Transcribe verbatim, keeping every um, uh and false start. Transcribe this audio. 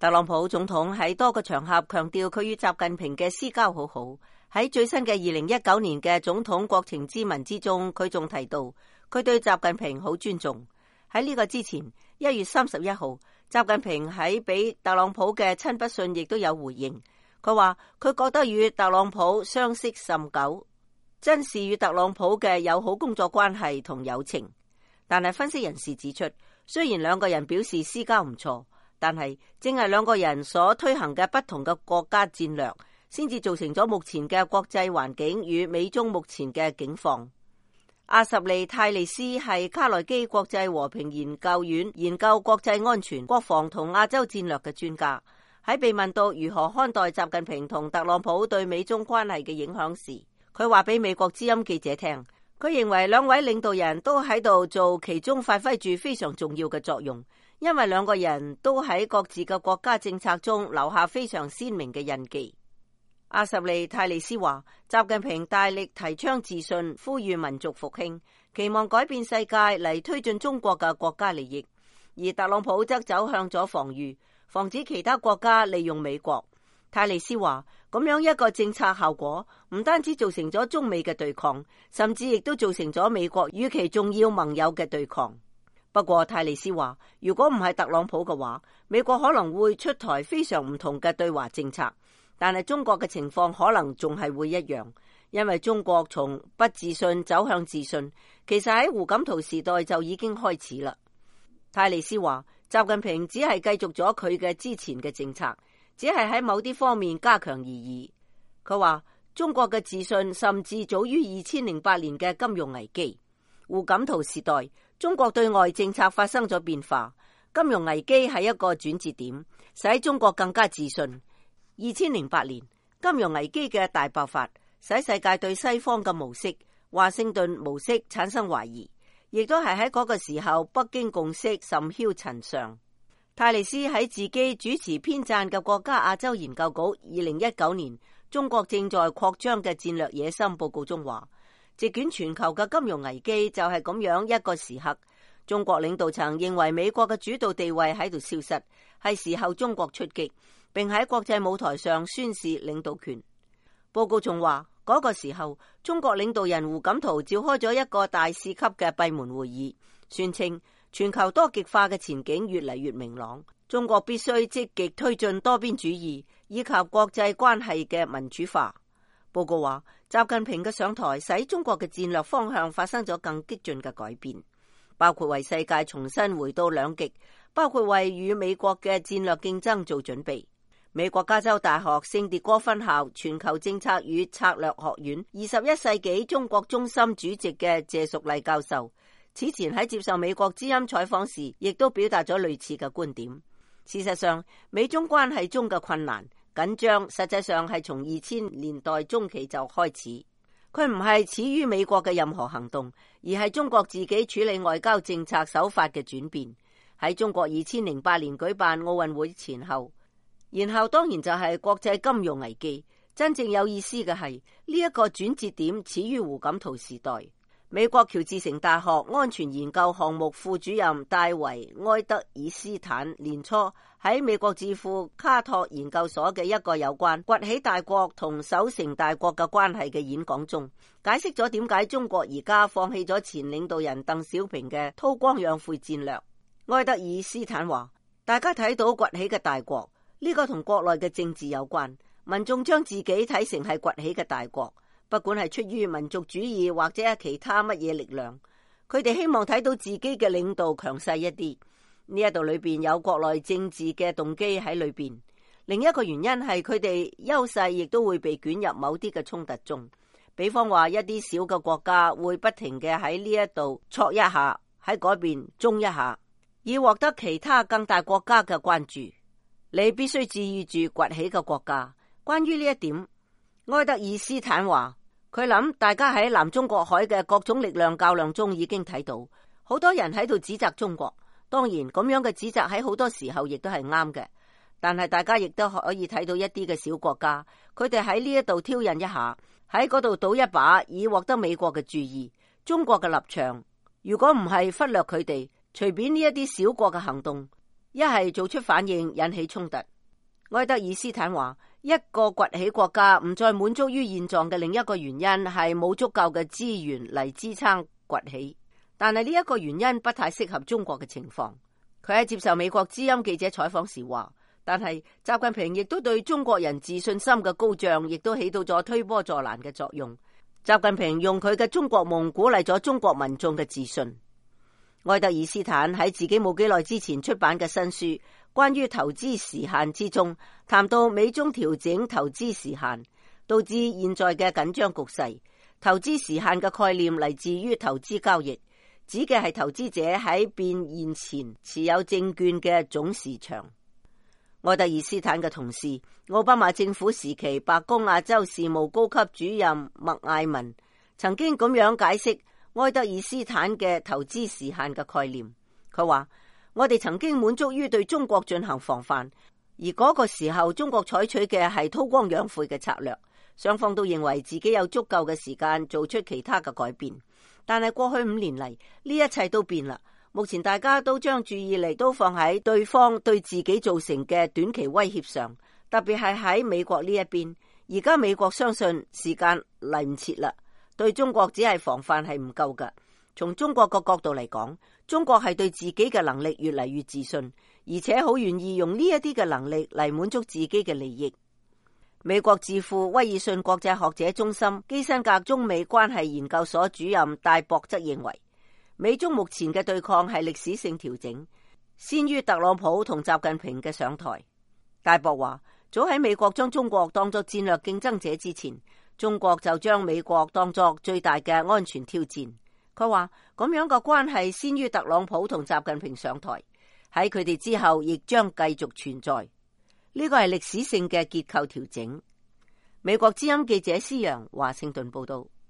特朗普總統喺多個場合強調佢與習近平嘅私交好好。喺最新嘅二零一九年嘅總統國情咨文之中，佢仲提到佢對習近平好尊重。喺呢個之前，一月三十一號，習近平喺俾特朗普嘅親筆信亦都有回應。佢話佢覺得與特朗普相識甚久，珍視與特朗普嘅友好工作關係同友情。但係分析人士指出，雖然兩個人表示私交唔錯，但係正係兩個人所推行嘅不同嘅國家戰略，先至造成咗目前嘅國際環境與美中目前嘅境況。阿什利泰利斯係卡內基國際和平研究院研究國際安全、國防同亞洲戰略嘅專家。喺被問到如何看待習近平同特朗普對美中關係嘅影響時，佢話俾美國之音記者聽，佢認為兩位領導人都喺度做其中發揮住非常重要嘅作用，因為兩個人都喺各自嘅國家政策中留下非常鮮明嘅印記。阿什利泰利斯話，習近平大力提倡自信，呼籲民族復興，期望改變世界嚟推進中國嘅國家利益，而特朗普則走向咗防禦，防止其他國家利用美國。泰利斯話，咁樣一個政策效果唔單止造成咗中美嘅對抗，甚至亦都造成咗美國與其重要盟友嘅對抗。不過泰利斯話，如果唔係特朗普嘅話，美國可能會出台非常唔同嘅對華政策。但係中國嘅情況可能仲係會一樣，因為中國從不自信走向自信，其實喺胡錦濤時代就已經開始啦。泰利斯話，習近平只係繼續咗佢嘅之前嘅政策，只係喺某啲方面加強而已。佢話中國嘅自信甚至早於二千零八年嘅金融危機。胡錦濤時代，中國對外政策發生咗變化，金融危機係一個轉折點，使中國更加自信。二千零八年金融危機嘅大爆發，使世界對西方嘅模式、華盛頓模式產生懷疑，亦都係喺嗰個時候北京共識甚囂塵上。泰利斯喺自己主持編撰嘅國家亞洲研究局二零一九年中國正在擴張嘅戰略野心報告中話，席捲全球嘅金融危機就係咁樣一個時刻。中國領導層認為美國嘅主導地位喺度消失，係時候中國出擊，並喺國際舞台上宣示領導權。報告仲話，嗰個時候中國領導人胡錦濤召開咗一個大使級嘅閉門會議，宣稱全球多極化嘅前景越嚟越明朗，中國必須積極推進多邊主義以及國際關係嘅民主化。報告話，習近平嘅上台使中國嘅戰略方向發生咗更激進嘅改變，包括為世界重新回到兩極，包括為與美國嘅戰略競爭做準備。美國加州大學聖迭戈分校全球政策與策略學院二十一世紀中國中心主席嘅謝淑麗教授，此前喺接受美國之音採訪時，亦都表達咗類似嘅觀點。事實上，美中關係中嘅困難緊張，實際上係從二千年代中期就開始。佢唔係始於美國嘅任何行動，而係中國自己處理外交政策手法嘅轉變。喺中國二千零八年舉辦奧運會前後，然後當然就係國際金融危機。真正有意思嘅係呢一個轉折點始於胡錦濤時代。美國喬治城大學安全研究項目副主任戴維埃德爾斯坦年初喺美國智庫卡托研究所嘅一個有關崛起大國同守成大國嘅關係嘅演講中，解釋咗點解中國而家放棄咗前領導人鄧小平嘅韜光養晦戰略。埃德爾斯坦話，大家睇到崛起嘅大國，呢個同國內嘅政治有關，民眾將自己睇成係崛起嘅大國，不管係出於民族主義或者係其他乜嘢力量，佢哋希望睇到自己嘅領導強勢一啲。呢一度裏邊有國內政治嘅動機喺裏邊，另一個原因係佢哋優勢亦都會被捲入某啲嘅衝突中。比方話一啲小嘅國家會不停嘅喺呢一度戳一下，喺嗰邊中一下，以獲得其他更大國家嘅關注。你必須注意住崛起嘅國家。關於呢一點，埃德爾斯坦話，佢諗大家喺南中國海嘅各種力量較量中已經睇到，好多人喺度指責中國。當然咁樣嘅指責喺好多時候亦都係啱嘅，但係大家亦都可以睇到一啲嘅小國家，佢哋喺呢一度挑釁一下，喺嗰度賭一把，以獲得美國嘅注意。中國嘅立場如果唔係忽略佢哋，隨便呢一啲小國嘅行動， 一係做出反應引起衝突。愛德爾斯坦話，一個崛起國家唔再滿足於現狀嘅另一個原因係冇足夠嘅資源嚟支撐崛起，但係呢一個原因不太適合中國嘅情況。佢喺接受美國之音記者採訪時話，但係習近平亦都對中國人自信心嘅高漲，亦都起到咗推波助瀾嘅作用。習近平用佢嘅中國夢鼓勵咗中國民眾嘅自信。愛德爾斯坦喺自己冇幾耐之前出版嘅新書關於投資時限之中，談到美中調整投資時限導致現在嘅緊張局勢。投資時限嘅概念嚟自於投資交易，指嘅係投資者喺變現前持有證券嘅總市場。愛德爾斯坦嘅同事，奧巴馬政府時期白宮亞洲事務高級主任麥艾文曾經咁樣解釋愛德爾斯坦嘅投資時限嘅概念。佢話，我哋曾經滿足於對中國進行防範，而嗰個時候中國採取嘅係韜光養晦嘅策略，雙方都認為自己有足夠嘅時間做出其他嘅改變。但係過去五年嚟，呢一切都變啦。目前大家都將注意力都放喺對方對自己造成嘅短期威脅上，特別係喺美國呢一邊。而家美國相信時間嚟唔切啦，對中國只係防範係唔夠㗎。從中國個角度嚟講，中國係對自己嘅能力越嚟越自信，而且好願意用呢一啲嘅能力嚟滿足自己嘅利益。美國智庫威爾遜國際學者中心基辛格中美關係研究所主任戴博則認為，美中目前嘅對抗係歷史性調整，先於特朗普同習近平嘅上台。戴博話，早喺美國將中國當作戰略競爭者之前，中國就將美國當作最大嘅安全挑戰。佢話，咁樣嘅關係先於特朗普同習近平上台，喺佢哋之後亦將繼續存在。呢個係歷史性嘅結構調整。美國之音記者施洋華盛頓報道。